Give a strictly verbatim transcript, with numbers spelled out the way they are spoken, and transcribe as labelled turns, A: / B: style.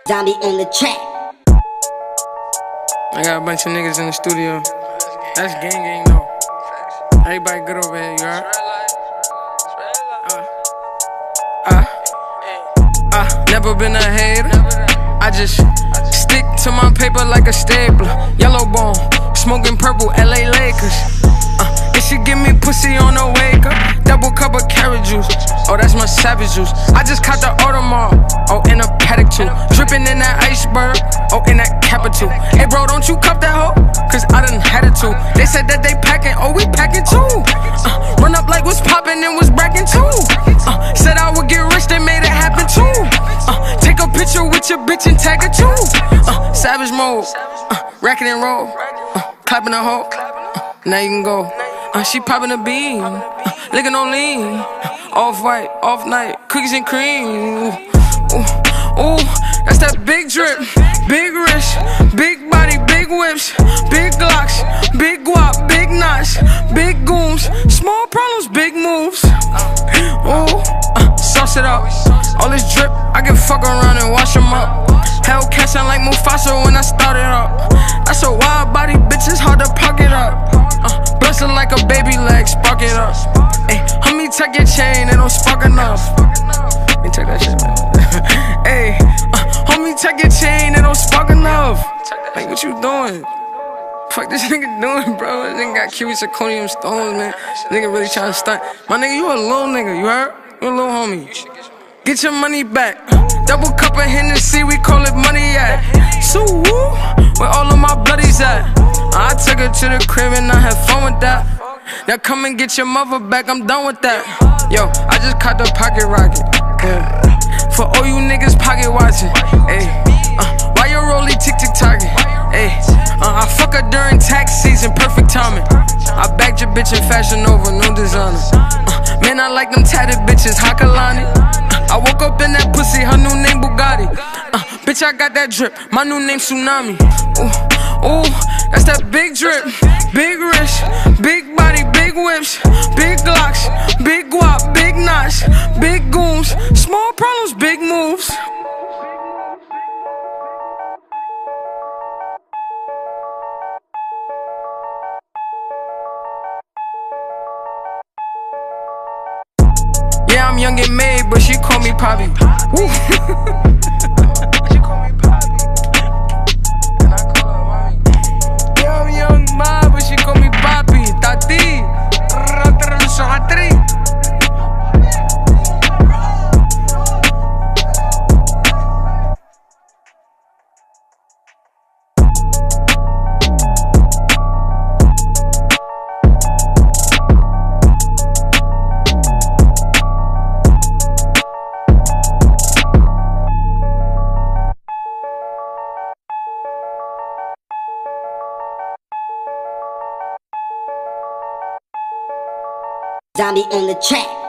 A: Zombie on the track.
B: I got a bunch of niggas in the studio. That's gang gang though. Everybody good over here, you heard? Uh, uh, uh, never been a hater. I just stick to my paper like a stapler. Yellow bone, smoking purple, L A Lakers. Uh, it should give me pussy on the wake up. Double cup of carrot juice. Oh, that's my savage juice. I just caught the Audemars. Oh, in a paddock too. Dripping in that iceberg. Oh, in that capital. Hey, bro, don't you cup that hoe? Cause I done had it too. They said that they packing. Oh, we packing too. Uh, run up like what's popping and was bragging too. Uh, said I would get rich, they made it happen too. Uh, take a picture with your bitch and tag her too. Uh, savage mode. Uh, racking and roll. Uh, clapping a hoe. Uh, now you can go. Uh, she popping a bean. Uh, licking on lean. Off white, off night, cookies and cream. Ooh, ooh, ooh, that's that big drip, big wrist, big body, big whips, big glocks, big guap, big knots, big gooms, small problems, big moves. Ooh, uh, sauce it up. All this drip, I can fuck around and wash them up. Hellcat sound like Mufasa when I started up. That's a wild body, bitch, it's hard to pocket up. Uh, Bustin' like a baby leg, spark it up. Ay, homie, take your chain, it don't spark enough. Let me take that shit, man. Ay, uh, homie, take your chain, it don't spark enough. Like, what you doing? Fuck this nigga doing, bro? This nigga got cubic zirconium stones, man. This nigga really trying to stunt. My nigga, you a little nigga, you heard? You a little homie. Get your money back. Double cup of Hennessy, we call it money at. So woo, where all of my bloodies at? I took her to the crib and I had fun with that. Now come and get your mother back, I'm done with that. Yo, I just caught the pocket rocket. Yeah. For all you niggas pocket watching. Ayy, uh, why you rollie tick tick tocking? Ayy, uh, I fuck her during tax season, perfect timing. I bagged your bitch in Fashion Nova, no designer. Uh, man, I like them tatted bitches, Hakalani. Uh, I woke up in that pussy, her new name Bugatti. Uh, bitch, I got that drip, my new name Tsunami. Ooh, ooh, that's that big drip, big wrist, big body, big whips, big glocks, big guap, big knots, big gooms, small problems, big moves. Yeah, I'm young and made, but she call me Poppy. Woo. She call me Poppy, and I call her mommy. Yeah, I'm young ma, but she call me Poppy. Tati, Ratri.
A: Zombie on the track.